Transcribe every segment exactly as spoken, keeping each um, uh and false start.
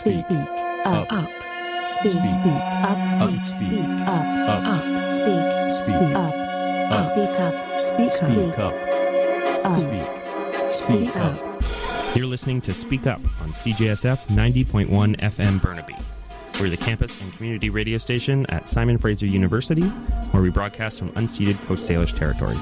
speak, up, up, speak, speak, up, speak, speak, up, up, speak, speak, up, up, speak up, speak up, speak, speak up. You're listening to Speak Up on C J S F ninety point one F M Burnaby. We're the campus and community radio station at Simon Fraser University, where we broadcast from unceded Coast Salish territories.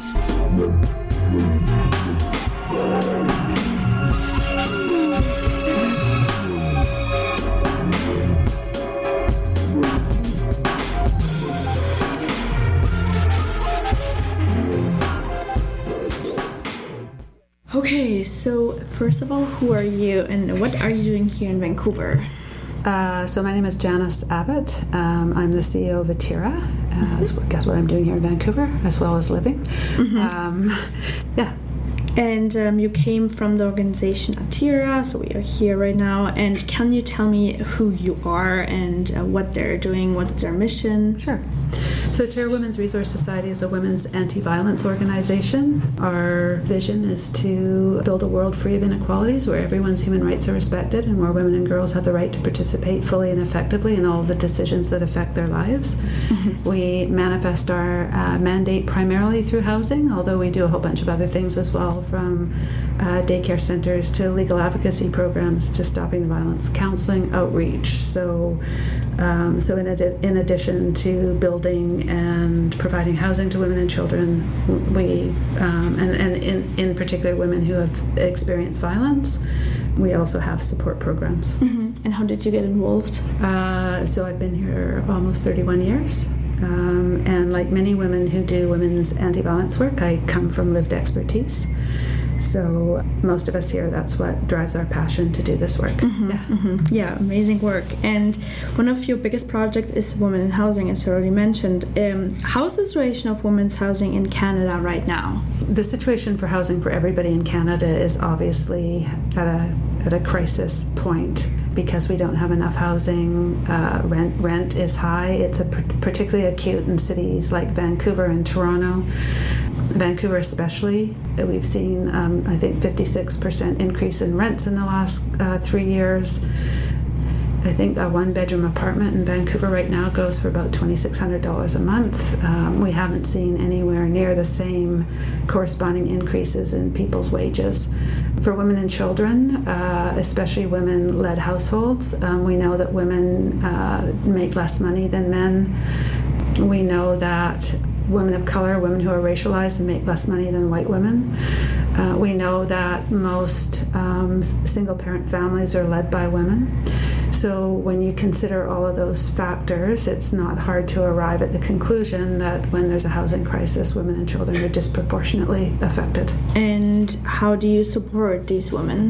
Okay, so first of all, who are you and what are you doing here in Vancouver? Uh, so my name is Janice Abbott. Um, I'm the C E O of Atira. Uh, mm-hmm. That's what, guess what I'm doing here in Vancouver, as well as living. Mm-hmm. Um, yeah. And um, you came from the organization Atira, so we are here right now. And can you tell me who you are and uh, what they're doing? What's their mission? Sure. So Atira Women's Resource Society is a women's anti-violence organization. Our vision is to build a world free of inequalities where everyone's human rights are respected and where women and girls have the right to participate fully and effectively in all of the decisions that affect their lives. Mm-hmm. We manifest our uh, mandate primarily through housing, although we do a whole bunch of other things as well, from uh, daycare centers to legal advocacy programs to stopping the violence, counseling, outreach. So, um, so in, adi- in addition to building and providing housing to women and children, we, um, and, and in, in particular women who have experienced violence, we also have support programs. Mm-hmm. And how did you get involved? Uh, so I've been here almost thirty-one years. Um, and like many women who do women's anti-violence work, I come from lived expertise. So most of us here, that's what drives our passion to do this work. Mm-hmm, yeah. Mm-hmm. Yeah, amazing work. And one of your biggest projects is Women in Housing, as you already mentioned. Um, how's the situation of women's housing in Canada right now? The situation for housing for everybody in Canada is obviously at a at a crisis point, because we don't have enough housing. Uh, rent rent is high. It's a particularly acute in cities like Vancouver and Toronto. Vancouver especially, we've seen, um, I think, fifty-six percent increase in rents in the last uh, three years. I think a one-bedroom apartment in Vancouver right now goes for about twenty-six hundred dollars a month. Um, we haven't seen anywhere near the same corresponding increases in people's wages. For women and children, uh, especially women-led households, um, we know that women uh, make less money than men. We know that women of color, women who are racialized, make less money than white women. Uh, we know that most um, single-parent families are led by women. So when you consider all of those factors, it's not hard to arrive at the conclusion that when there's a housing crisis, women and children are disproportionately affected. And how do you support these women?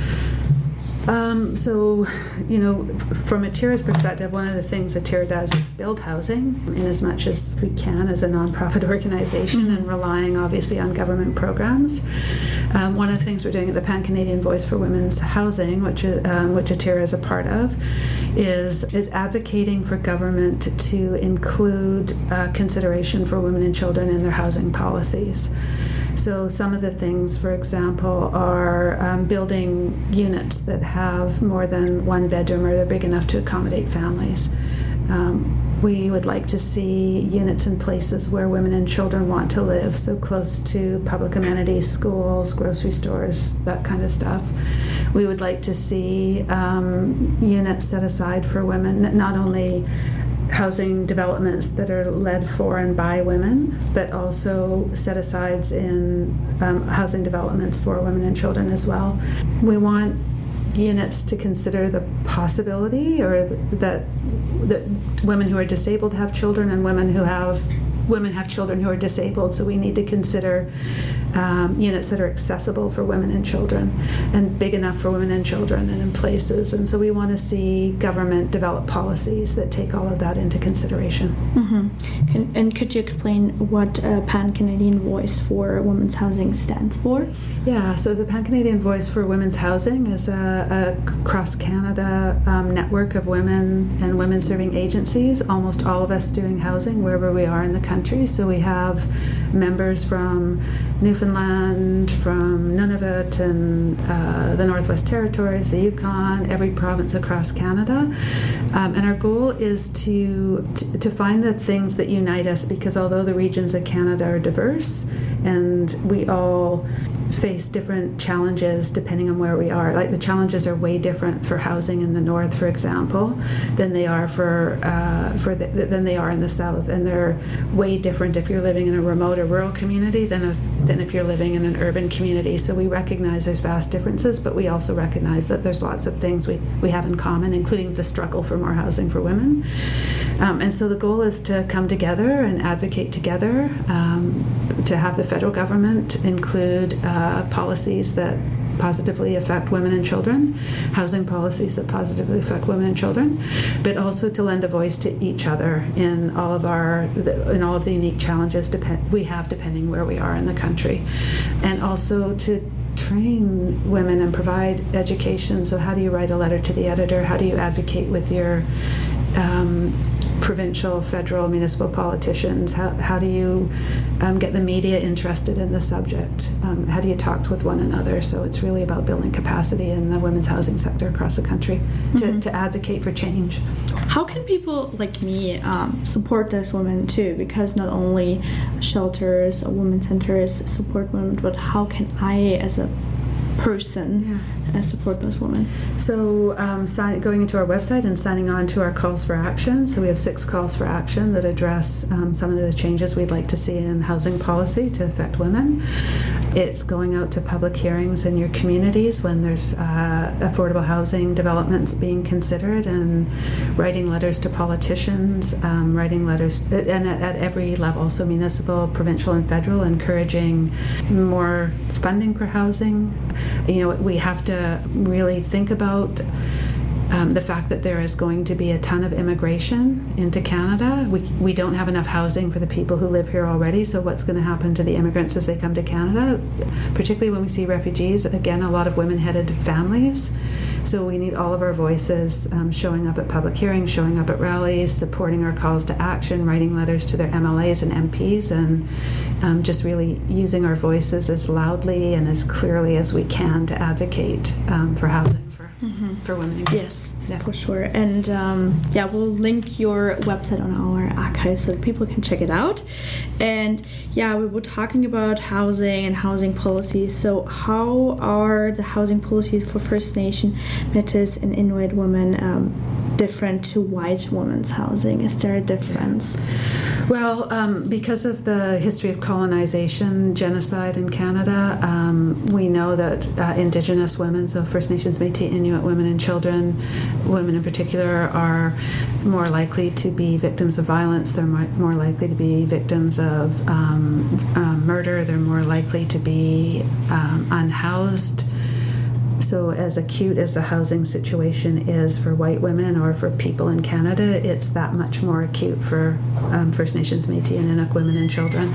Um, so, you know, from Atira's perspective, one of the things Atira does is build housing in as much as we can as a nonprofit organization, mm-hmm. and relying obviously on government programs. Um, one of the things we're doing at the Pan-Canadian Voice for Women's Housing, which um, which Atira is a part of, is is advocating for government to include uh, consideration for women and children in their housing policies. So some of the things, for example, are um, building units that have more than one bedroom or they're big enough to accommodate families. Um, we would like to see units in places where women and children want to live, so close to public amenities, schools, grocery stores, that kind of stuff. We would like to see um, units set aside for women, not only housing developments that are led for and by women, but also set-asides in um, housing developments for women and children as well. We want units to consider the possibility or that that women who are disabled have children and women who have women have children who are disabled, so we need to consider um, units that are accessible for women and children and big enough for women and children and in places. And so we want to see government develop policies that take all of that into consideration. Mm-hmm. Can, and could you explain what uh, Pan-Canadian Voice for Women's Housing stands for? Yeah, so the Pan-Canadian Voice for Women's Housing is a, a cross-Canada um, network of women and women-serving agencies, almost all of us doing housing wherever we are in the country. country. So we have members from Newfoundland, from Nunavut, and uh, the Northwest Territories, the Yukon, every province across Canada. Um, and our goal is to, to to find the things that unite us, because although the regions of Canada are diverse and we all face different challenges depending on where we are. Like the challenges are way different for housing in the north, for example, than they are for uh, for the, than they are in the south, and they're way different if you're living in a remote or rural community than if than if you're living in an urban community. So we recognize there's vast differences, but we also recognize that there's lots of things we, we have in common, including the struggle for more housing for women. Um, and so the goal is to come together and advocate together, um, to have the federal government include uh, policies that positively affect women and children, housing policies that positively affect women and children, but also to lend a voice to each other in all of our in all of the unique challenges depend, we have depending where we are in the country, and also to train women and provide education. So how do you write a letter to the editor? How do you advocate with your um, provincial, federal, municipal politicians? How, how do you um, get the media interested in the subject? Um, how do you talk with one another? So it's really about building capacity in the women's housing sector across the country to, mm-hmm. to advocate for change. How can people like me um, support those women too? Because not only shelters or women's centers support women, but how can I as a person yeah. uh, support those women? So um, sign, going into our website and signing on to our calls for action. So we have six calls for action that address um, some of the changes we'd like to see in housing policy to affect women. It's going out to public hearings in your communities when there's uh, affordable housing developments being considered, and writing letters to politicians, um, writing letters and at, at every level, so municipal, provincial, and federal, encouraging more funding for housing. You know, we have to really think about um, the fact that there is going to be a ton of immigration into Canada. We, we don't have enough housing for the people who live here already, so what's going to happen to the immigrants as they come to Canada? Particularly when we see refugees, again, a lot of women headed to families. So we need all of our voices um, showing up at public hearings, showing up at rallies, supporting our calls to action, writing letters to their M L As and M Ps, and um, just really using our voices as loudly and as clearly as we can to advocate um, for housing for, mm-hmm. for women. Yes, yeah. For sure. And um, yeah, we'll link your website on our archive so that people can check it out. And yeah, we were talking about housing and housing policies. So how are the housing policies for First Nation, Métis, and Inuit women um, different to white women's housing? Is there a difference? Well, um, because of the history of colonization, genocide in Canada, um, we know that uh, Indigenous women, so First Nations, Métis, Inuit women and children, women in particular, are more likely to be victims of violence. They're more, more likely to be victims of um, uh, murder. They're more likely to be um, unhoused. So as acute as the housing situation is for white women or for people in Canada, it's that much more acute for um, First Nations, Métis, and Inuk women and children.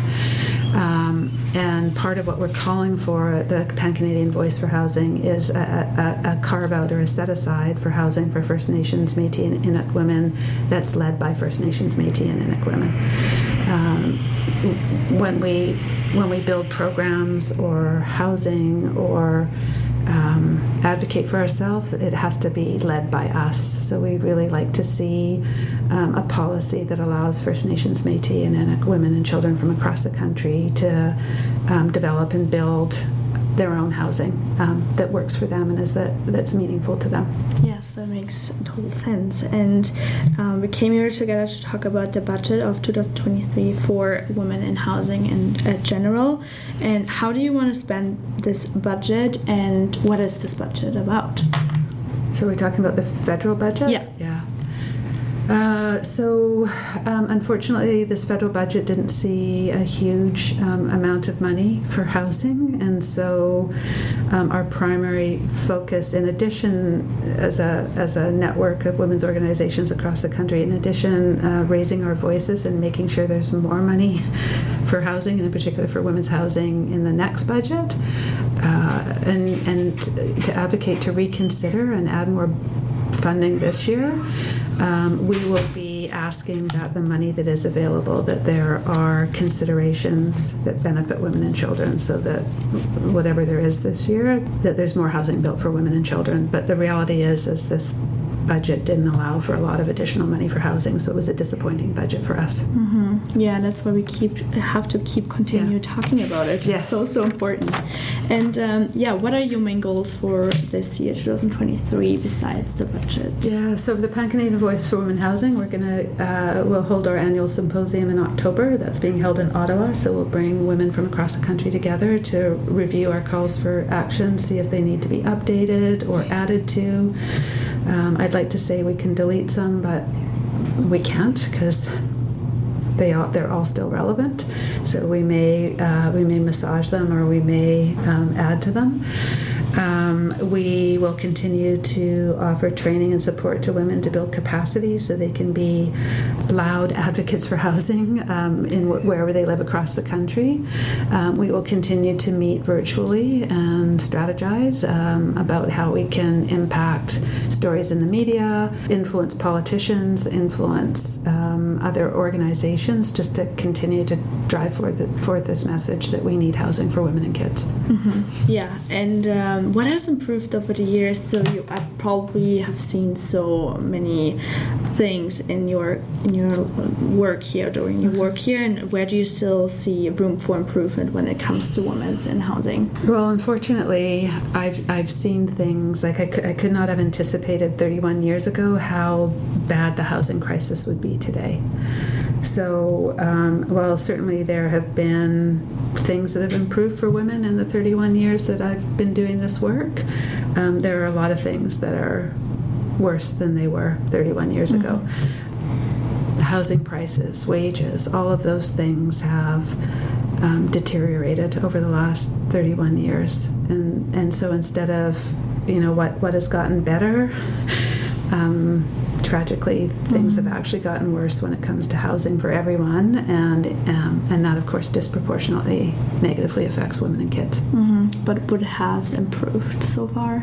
Um, and part of what we're calling for, the Pan-Canadian Voice for Housing, is a, a, a carve-out or a set-aside for housing for First Nations, Métis, and Inuk women that's led by First Nations, Métis, and Inuk women. Um, when we when we build programs or housing or Um, advocate for ourselves, it has to be led by us. So we really like to see um, a policy that allows First Nations, Métis, and Inuk women and children from across the country to um, develop and build their own housing um, that works for them and is that that's meaningful to them. Yes, that makes total sense. And um, we came here together to talk about the budget of two thousand twenty-three for women in housing in uh, general. And how do you want to spend this budget, and what is this budget about? So we're talking about the federal budget? Yeah. Yeah. Uh, so, um, unfortunately, this federal budget didn't see a huge um, amount of money for housing, and so um, our primary focus, in addition, as a as a network of women's organizations across the country, in addition, uh, raising our voices and making sure there's more money for housing, and in particular for women's housing in the next budget, uh, and and to advocate to reconsider and add more funding this year. Um, we will be asking that the money that is available, that there are considerations that benefit women and children, so that whatever there is this year, that there's more housing built for women and children. But the reality is, is this budget didn't allow for a lot of additional money for housing, so it was a disappointing budget for us. Mm-hmm. Yeah, that's why we keep have to keep continue Yeah. talking about it. Yes. It's so so important. And um, yeah, what are your main goals for this year, twenty twenty-three, besides the budget? Yeah, so for the Pan-Canadian Voice for Women Housing, we're gonna uh, we'll hold our annual symposium in October. That's being held in Ottawa, so we'll bring women from across the country together to review our calls for action, see if they need to be updated or added to. Um, I'd like to say we can delete some, but we can't because they are they're all still relevant. So we may uh, we may massage them or we may um, add to them. Um, we will continue to offer training and support to women to build capacity so they can be loud advocates for housing um, in wh- wherever they live across the country. Um, we will continue to meet virtually and strategize um, about how we can impact stories in the media, influence politicians, influence um, other organizations, just to continue to drive forth, forth this message that we need housing for women and kids. Mm-hmm. Yeah, and um, what has improved over the years? So you I probably have seen so many things in your in your work here, during your work here, and where do you still see room for improvement when it comes to women's in housing? Well, unfortunately, I've I've seen things like I could, I could not have anticipated thirty-one years ago how bad the housing crisis would be today. So, um, while certainly there have been things that have improved for women in the thirty-one years that I've been doing this work, um, there are a lot of things that are worse than they were thirty-one years Mm-hmm. ago. Housing prices, wages, all of those things have um, deteriorated over the last thirty-one years. And, and so instead of, you know, what, what has gotten better, um, tragically, things Mm-hmm. have actually gotten worse when it comes to housing for everyone, and um, and that, of course, disproportionately negatively affects women and kids. Mm-hmm. But what has improved so far?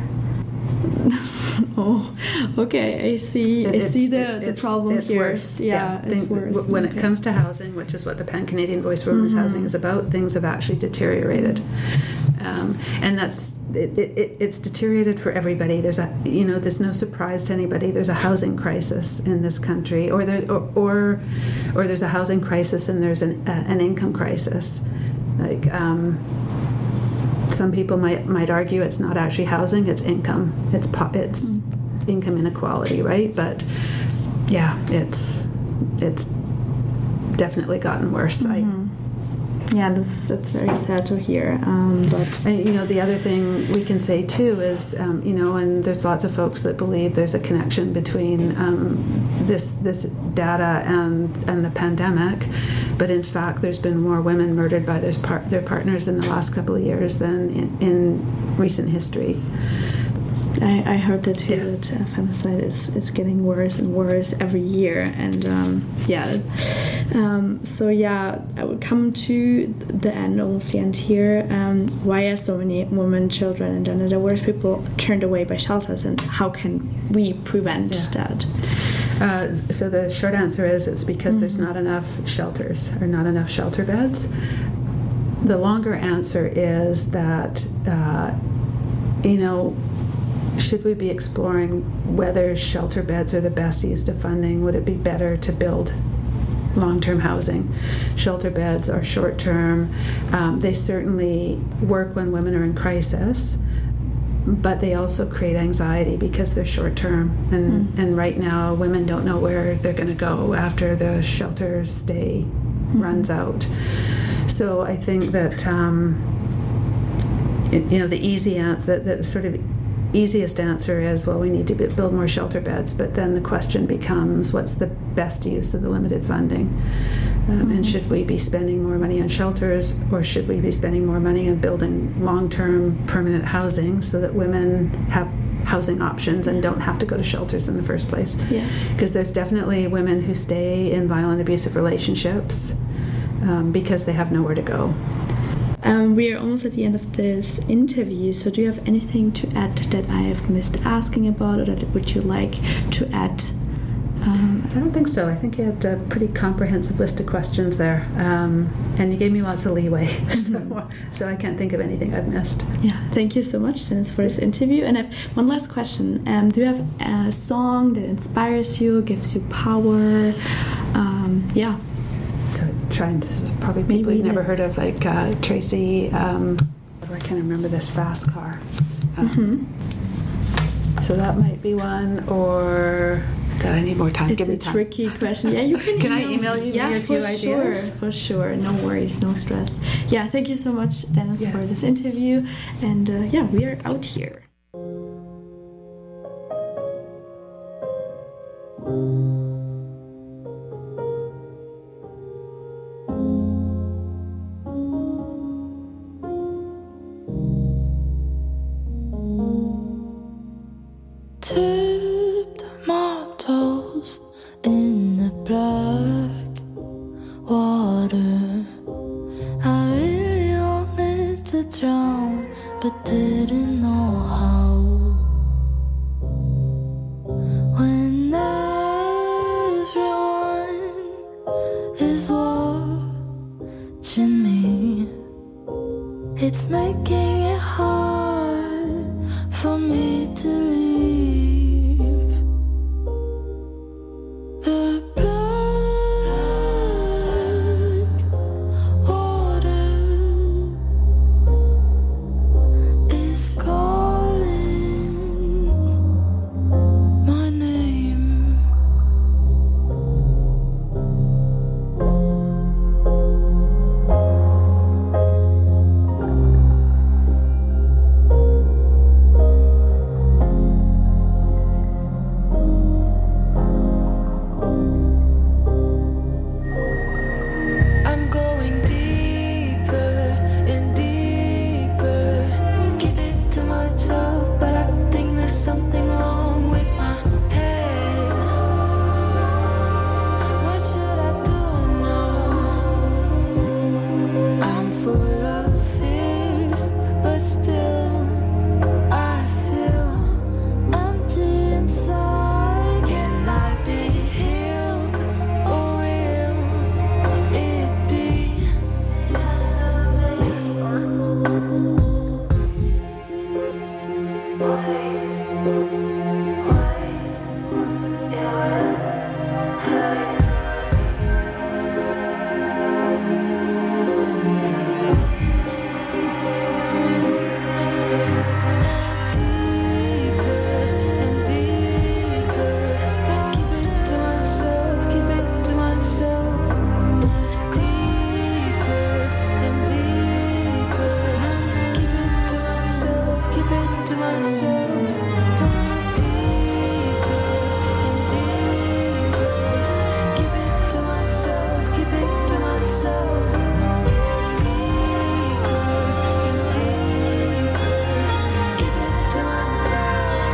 Oh, okay. I see. It- I it's- see the, it- the it's- problem it's here. worse. Yeah, it's Think- worse. w- When Okay. it comes to housing, which is what the Pan-Canadian Voice for Women's Mhm. Housing is about, things have actually deteriorated, um, and that's it, it, it, it's deteriorated for everybody. There's a you know there's no surprise to anybody. There's a housing crisis in this country, or there or or, or there's a housing crisis and there's an uh, an income crisis, like. Um, Some people might might argue it's not actually housing; it's income. It's po- it's mm. income inequality, right? But yeah, it's it's definitely gotten worse. Mm-hmm. Yeah, that's that's very sad to hear. Um, but I, and you know, the other thing we can say too is, um, you know, and there's lots of folks that believe there's a connection between um, this this data and and the pandemic. But in fact, there's been more women murdered by their, par- their partners in the last couple of years than in, in recent history. I, I heard that too, Yeah. that uh, femicide is, is getting worse and worse every year. And um, yeah, um, so yeah, I would come to the end, almost the end here. Um, why are so many women, children, and gender diverse people turned away by shelters, and how can we prevent Yeah. that? Uh, so the short answer is it's because mm-hmm. there's not enough shelters or not enough shelter beds. The longer answer is that, uh, you know, should we be exploring whether shelter beds are the best use of funding? Would it be better to build long-term housing? Shelter beds are short-term. Um, they certainly work when women are in crisis, but they also create anxiety because they're short-term, and mm. and right now women don't know where they're going to go after the shelter stay mm. runs out. So I think that um, it, you know the easy answer, the, the sort of easiest answer is, well, we need to build more shelter beds, but then the question becomes, what's the best use of the limited funding? Um, mm-hmm. And should we be spending more money on shelters, or should we be spending more money on building long-term permanent housing so that women have housing options and don't have to go to shelters in the first place? Yeah. Because there's definitely women who stay in violent, abusive relationships um, because they have nowhere to go. Um, we are almost at the end of this interview, so do you have anything to add that I have missed asking about, or that would you like to add Um, I don't think so. I think you had a pretty comprehensive list of questions there, um, and you gave me lots of leeway, so, so I can't think of anything I've missed. Yeah, thank you so much, Dennis, for this interview. And I have one last question. Um, do you have a song that inspires you, gives you power? Um, yeah. So trying to probably people Maybe you've never like- heard of, like uh, Tracy. Um, I can't remember this fast car. Um, Mm-hmm. So that might be one, or God, I need more time. It's Give a me time. tricky question. Yeah, you can. Can I email you Yeah, a few for ideas? sure, for sure. No worries, no stress. Yeah, thank you so much, Dennis, Yeah. for this interview. And uh, yeah, we are out here. Tipped my toes in the black water. I really wanted to drown, but didn't know how. When everyone is watching me, it's making it hard for me to leave. The black water is calling my name. I'm going deeper and deeper. Keep it to myself, but I think there's something wrong with my head. What should I do now? I'm full of fears, but still I feel empty inside. Can I be healed, or will it be? Deeper and deeper. Keep it to myself, keep it to myself. Deeper and deeper. Keep it to myself, keep it to myself. Deeper and deeper. Keep it to myself, keep it to myself. Deeper and deeper. Keep it to myself.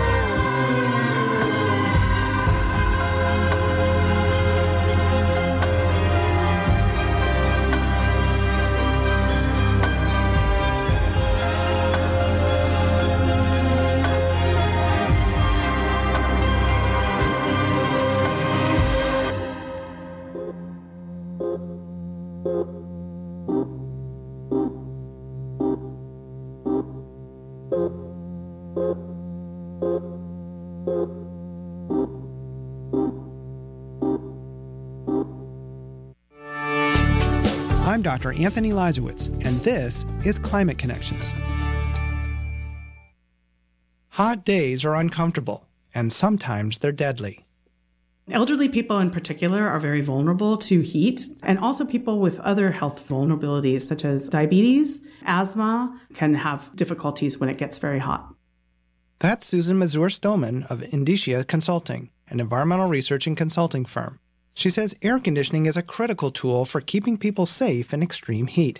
I'm Doctor Anthony Lizowitz, and this is Climate Connections. Hot days are uncomfortable, and sometimes they're deadly. Elderly people in particular are very vulnerable to heat, and also people with other health vulnerabilities such as diabetes, asthma, can have difficulties when it gets very hot. That's Susan Mazur-Stoneman of Indicia Consulting, an environmental research and consulting firm. She says air conditioning is a critical tool for keeping people safe in extreme heat.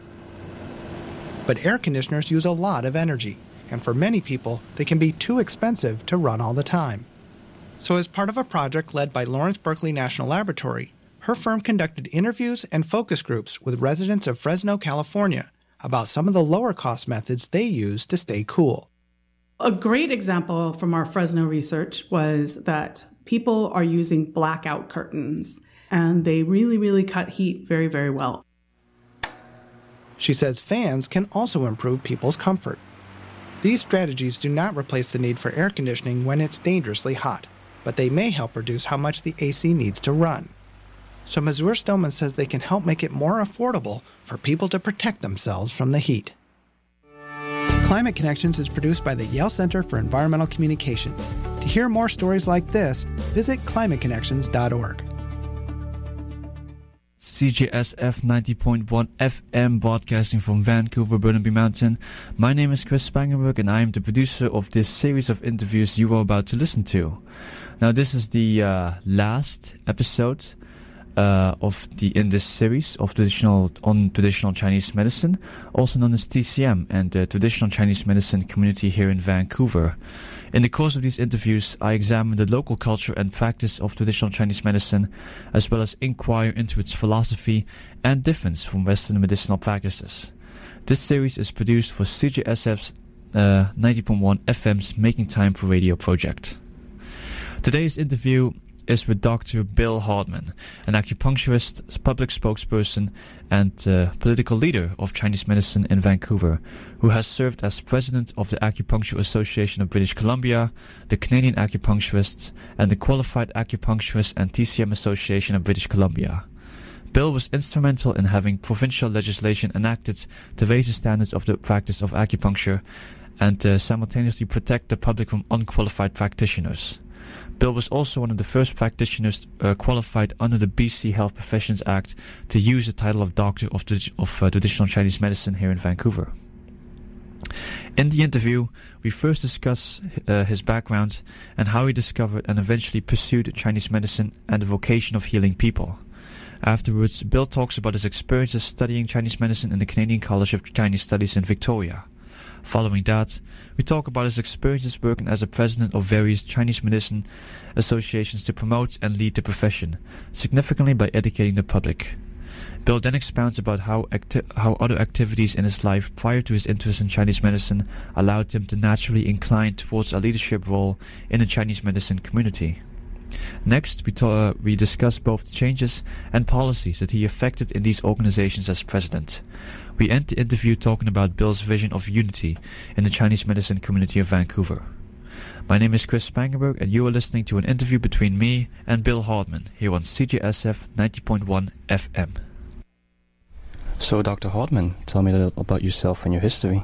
But air conditioners use a lot of energy, and for many people, they can be too expensive to run all the time. So as part of a project led by Lawrence Berkeley National Laboratory, her firm conducted interviews and focus groups with residents of Fresno, California, about some of the lower-cost methods they use to stay cool. A great example from our Fresno research was that people are using blackout curtains, and they really, really cut heat very, very well. She says fans can also improve people's comfort. These strategies do not replace the need for air conditioning when it's dangerously hot, but they may help reduce how much the A C needs to run. So Mazur Stoneman says they can help make it more affordable for people to protect themselves from the heat. Climate Connections is produced by the Yale Center for Environmental Communication. To hear more stories like this, visit climate connections dot org. C J S F ninety point one F M broadcasting from Vancouver, Burnaby Mountain. My name is Chris Spangenberg and I am the producer of this series of interviews you are about to listen to. Now this is the uh, last episode uh, of the in this series of traditional on traditional Chinese medicine, also known as T C M, and the traditional Chinese medicine community here in Vancouver. In the course of these interviews, I examine the local culture and practice of traditional Chinese medicine, as well as inquire into its philosophy and difference from Western medicinal practices. This series is produced for C J S F's uh, ninety point one F M's Making Time for Radio project. Today's interview is with Doctor Bill Hardman, an acupuncturist, public spokesperson, and uh, political leader of Chinese medicine in Vancouver, who has served as president of the Acupuncture Association of British Columbia, the Canadian Acupuncturists, and the Qualified Acupuncturist and T C M Association of British Columbia. Bill was instrumental in having provincial legislation enacted to raise the standards of the practice of acupuncture and uh, simultaneously protect the public from unqualified practitioners. Bill was also one of the first practitioners uh, qualified under the B C Health Professions Act to use the title of Doctor of, of uh, Traditional Chinese Medicine here in Vancouver. In the interview, we first discuss uh, his background and how he discovered and eventually pursued Chinese medicine and the vocation of healing people. Afterwards, Bill talks about his experiences studying Chinese medicine in the Canadian College of Chinese Studies in Victoria. Following that, we talk about his experiences working as a president of various Chinese medicine associations to promote and lead the profession, significantly by educating the public. Bill then expounds about how acti- how other activities in his life prior to his interest in Chinese medicine allowed him to naturally incline towards a leadership role in the Chinese medicine community. Next, we, ta- uh, we discuss both the changes and policies that he effected in these organizations as president. We end the interview talking about Bill's vision of unity in the Chinese medicine community of Vancouver. My name is Chris Spangenberg, and you are listening to an interview between me and Bill Hardman here on C J S F ninety point one F M. So, Doctor Hardman, tell me a little about yourself and your history.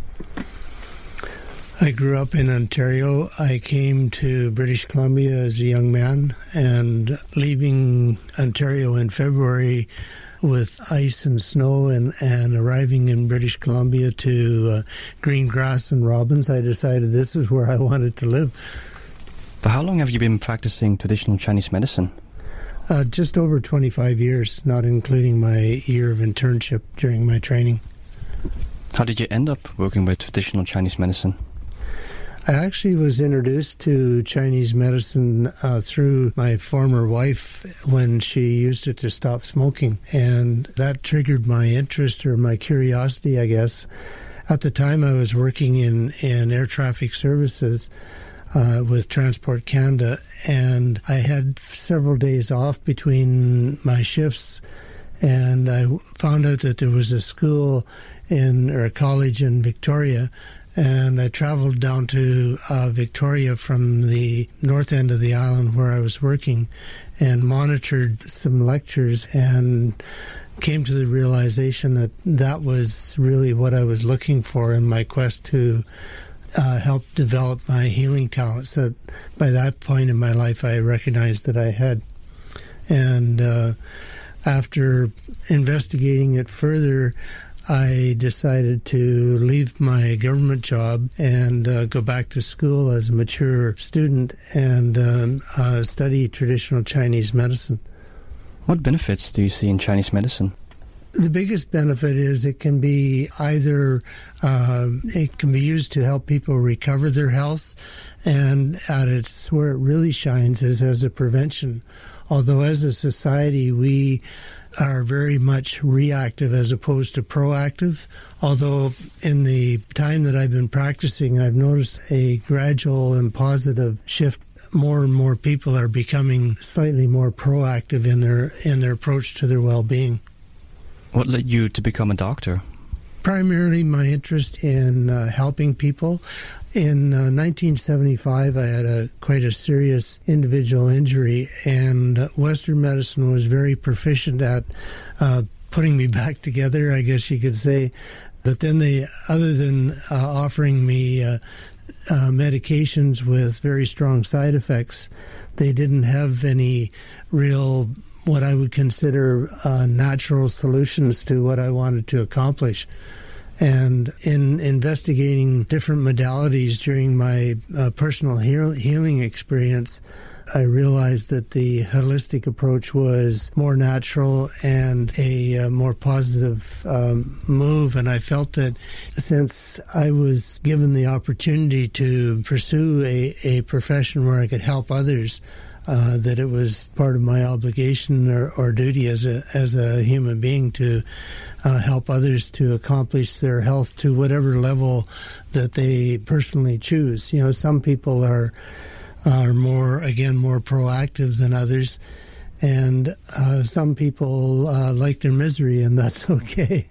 I grew up in Ontario. I came to British Columbia as a young man, and leaving Ontario in February with ice and snow and, and arriving in British Columbia to uh, green grass and robins, I decided this is where I wanted to live. For how long have you been practicing traditional Chinese medicine? Uh, just over twenty-five years, not including my year of internship during my training. How did you end up working with traditional Chinese medicine? I actually was introduced to Chinese medicine uh, through my former wife when she used it to stop smoking, and that triggered my interest or my curiosity, I guess. At the time, I was working in, in air traffic services uh, with Transport Canada, and I had several days off between my shifts, and I found out that there was a school in or a college in Victoria. And I traveled down to uh, Victoria from the north end of the island where I was working and monitored some lectures and came to the realization that that was really what I was looking for in my quest to uh, help develop my healing talents. So by that point in my life, I recognized that I had. And uh, after investigating it further, I decided to leave my government job and uh, go back to school as a mature student and um, uh, study traditional Chinese medicine. What benefits do you see in Chinese medicine? The biggest benefit is it can be either, uh, it can be used to help people recover their health, and at its where it really shines is as a prevention. Although as a society we are very much reactive as opposed to proactive. Although in the time that I've been practicing, I've noticed a gradual and positive shift. More and more people are becoming slightly more proactive in their in their approach to their well-being. What led you to become a doctor? Primarily my interest in uh, helping people. In uh, nineteen seventy-five, I had a quite a serious individual injury, and uh, Western medicine was very proficient at uh, putting me back together, I guess you could say. But then they, other than uh, offering me uh, uh, medications with very strong side effects, they didn't have any real, what I would consider uh, natural solutions to what I wanted to accomplish. And in investigating different modalities during my uh, personal heal- healing experience, I realized that the holistic approach was more natural and a uh, more positive um, move. And I felt that since I was given the opportunity to pursue a, a profession where I could help others, uh, that it was part of my obligation or, or duty as a as a human being to uh, help others to accomplish their health to whatever level that they personally choose. You know, some people are are more, again, more proactive than others. And uh, some people uh, like their misery, and that's okay.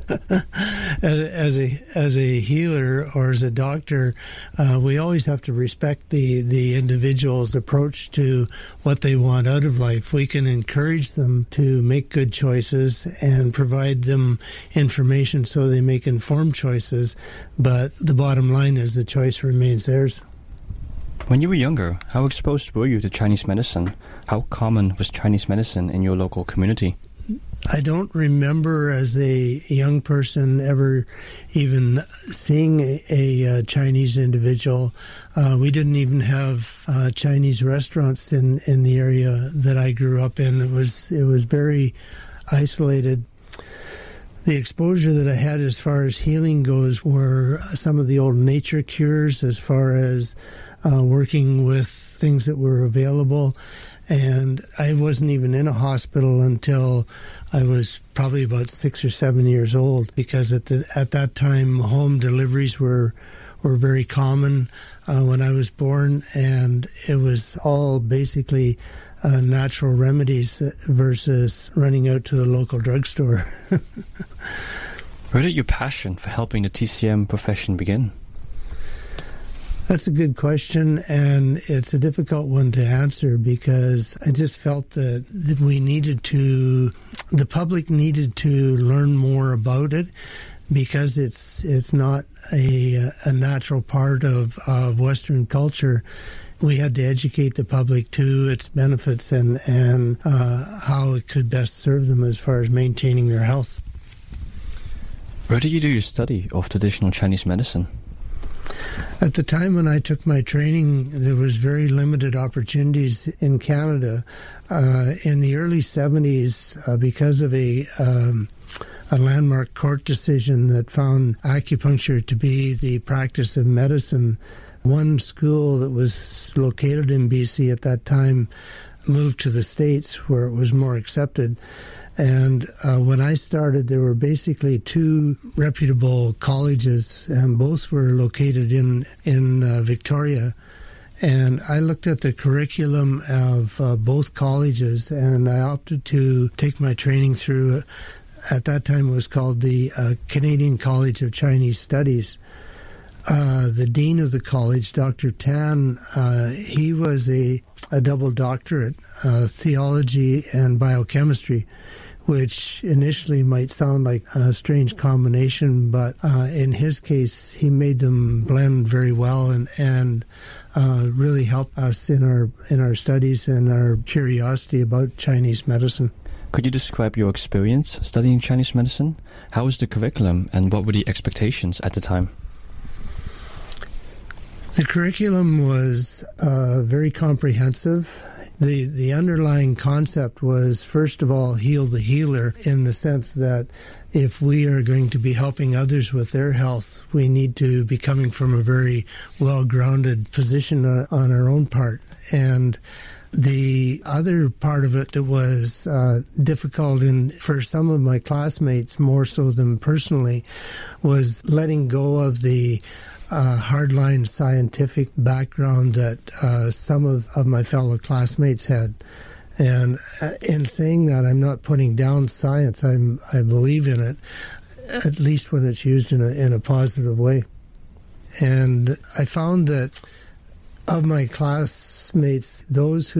as a as a healer or as a doctor, uh, we always have to respect the, the individual's approach to what they want out of life. We can encourage them to make good choices and provide them information so they make informed choices, but the bottom line is the choice remains theirs. When you were younger, how exposed were you to Chinese medicine? How common was Chinese medicine in your local community? I don't remember as a young person ever even seeing a, a, a Chinese individual. Uh, we didn't even have uh, Chinese restaurants in, in the area that I grew up in. It was it was very isolated. The exposure that I had as far as healing goes were some of the old nature cures as far as Uh, working with things that were available. And I wasn't even in a hospital until I was probably about six or seven years old, because at the at that time home deliveries were were very common uh, when I was born, and it was all basically uh, natural remedies versus running out to the local drugstore. Where did your passion for helping the T C M profession begin? That's a good question, and it's a difficult one to answer, because I just felt that, that we needed to, the public needed to learn more about it, because it's it's not a, a natural part of, of Western culture. We had to educate the public to its benefits and, and uh, how it could best serve them as far as maintaining their health. Where did you do your study of traditional Chinese medicine? At the time when I took my training, there was very limited opportunities in Canada. Uh, in the early seventies, uh, because of a um, a landmark court decision that found acupuncture to be the practice of medicine, one school that was located in B C at that time moved to the States where it was more accepted. And uh, when I started, there were basically two reputable colleges, and both were located in in uh, Victoria. And I looked at the curriculum of uh, both colleges, and I opted to take my training through. At that time, it was called the uh, Canadian College of Chinese Studies. Uh, the dean of the college, Doctor Tan, uh, he was a, a double doctorate, uh, theology and biochemistry, which initially might sound like a strange combination, but uh, in his case, he made them blend very well and and uh, really helped us in our in our studies and our curiosity about Chinese medicine. Could you describe your experience studying Chinese medicine? How was the curriculum, and what were the expectations at the time? The curriculum was uh, very comprehensive. the the underlying concept was, first of all, heal the healer, in the sense that if we are going to be helping others with their health, we need to be coming from a very well-grounded position on, on our own part. And the other part of it that was uh, difficult in, for some of my classmates, more so than personally, was letting go of the uh, hardline scientific background that uh, some of, of my fellow classmates had. And in saying that, I'm not putting down science. I'm, I believe in it, at least when it's used in a, in a positive way. And I found that of my classmates, those who